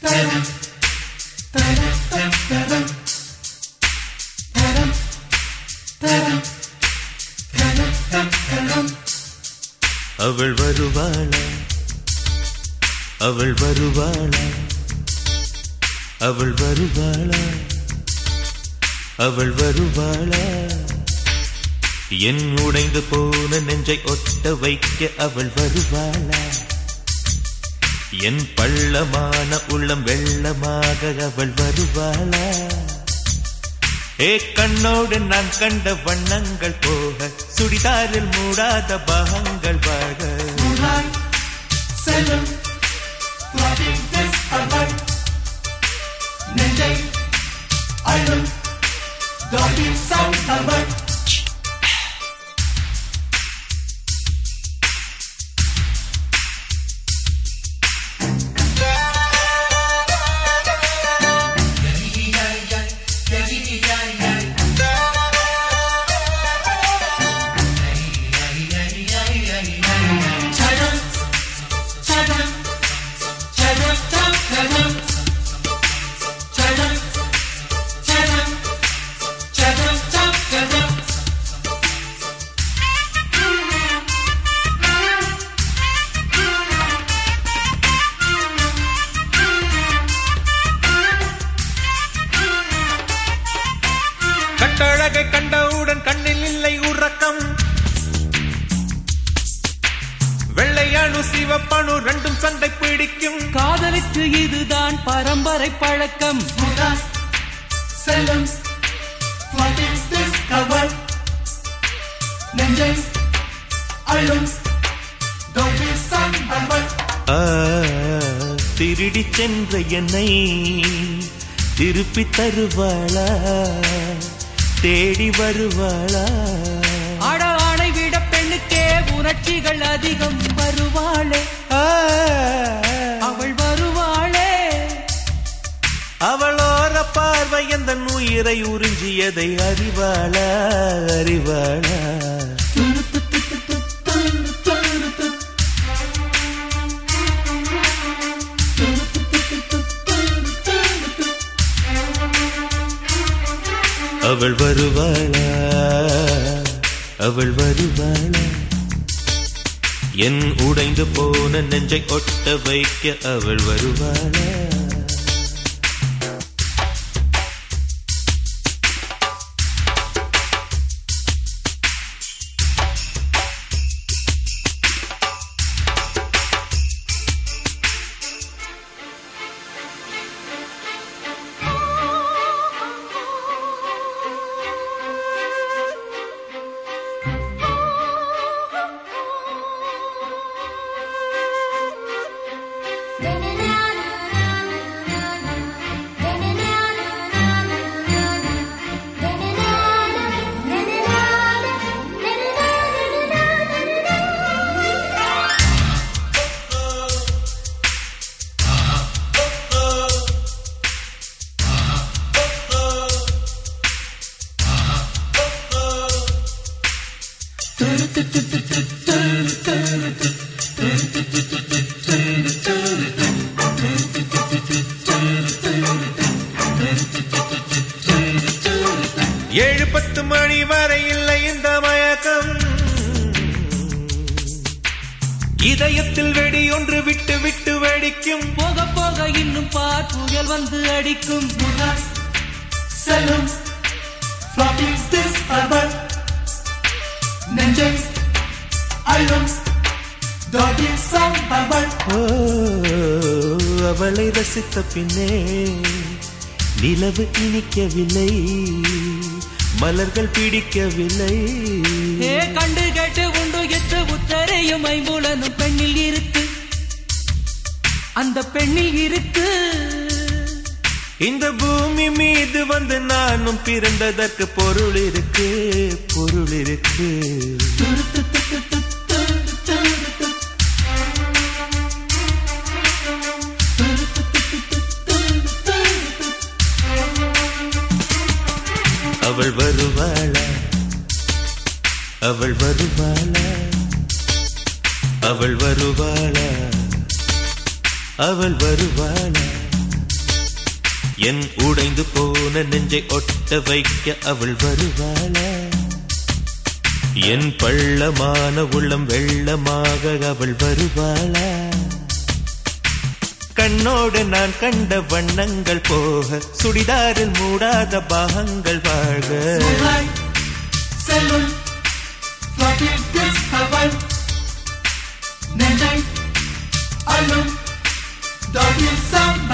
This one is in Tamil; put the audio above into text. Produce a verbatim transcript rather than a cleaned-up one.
அவள் வருவாளா அவள் வருவாளா அவள் வருவாளா அவள் வருவாளா என் உடைந்து போன நெஞ்சை ஒட்ட வைக்க அவள் வருவாளா என் பள்ளமான உள்ளம் வெள்ளமாக அவள் வருவாளா ஏ கண்ணோடு நான் கண்ட வண்ணங்கள் போக சுடிதாரில் மூடாத பாகங்கள் வாழ செல்லும் நெஞ்சை அழும் டாலி சவுண்ட் அவள் கட்டழகை கண்டவுடன் கண்ணில் இல்லை உறக்கம் வெள்ளையானு சிவப்பானு ரெண்டும் சண்டை பிடிக்கும் காதலுக்கு இதுதான் பரம்பரை பழக்கம் செல்லும் அவள் நெஞ்சை அழும் டாலி சவுண்ட் அவள் திருடி சென்ற என்னை திருப்பி தருவாளா தேடி வருவாளா ஆட ஆணை விட பெண்ணுக்கே உணர்ச்சிகள் அதிகம் வருவாளே அவள் வருவாளே அவளோர பார்வை எந்த உயிரை உறிஞ்சியதை அறிவாளா அறிவாளா அவள் வருவாளா அவள் வருவாளா என் உடைந்து போன நெஞ்சை ஒட்ட வைக்க அவள் வருவாளா ஏழு பத்து மணி வரை இல்லை இந்த மயக்கம் இதயத்தில் வெடி ஒன்று விட்டு விட்டு வெடிக்கும் போக போக இன்னும் பார் புயல் வந்து அடிக்கும் செல்லும் அவள் நெஞ்சை அழும் டாலி சவுண்ட் அவள் அவளை ரசித்த பின்னே நிலவு இனிக்கவில்லை மலர்கள் பிடிக்கவில்லை ஏ கண்டு கேட்டு உண்டு எட்டு உத்தரையும் ஐம்புலனும் பெண்ணில் இருக்கு அந்த பெண்ணில் இருக்கு இந்த பூமி மீது வந்து நானும் பிறந்ததற்கு பொருள் இருக்கு பொருள் இருக்கு அவள் வருவாளா அவள் வருவாளா அவள் வருவாளா அவள் வருவாளா என் உடைந்து போன நெஞ்சை ஒட்ட வைக்க அவள் வருவாளா? என் பள்ளமான உள்ளம் வெள்ளமாக அவள் வருவாளா? கண்ணோடு நான் கண்ட வண்ணங்கள் போக சுடிதாரில் மூடாத பாகங்கள் வாழ்க. செல்லும் நெஞ்சை அள்ளும் டாகின் சம்பவம்.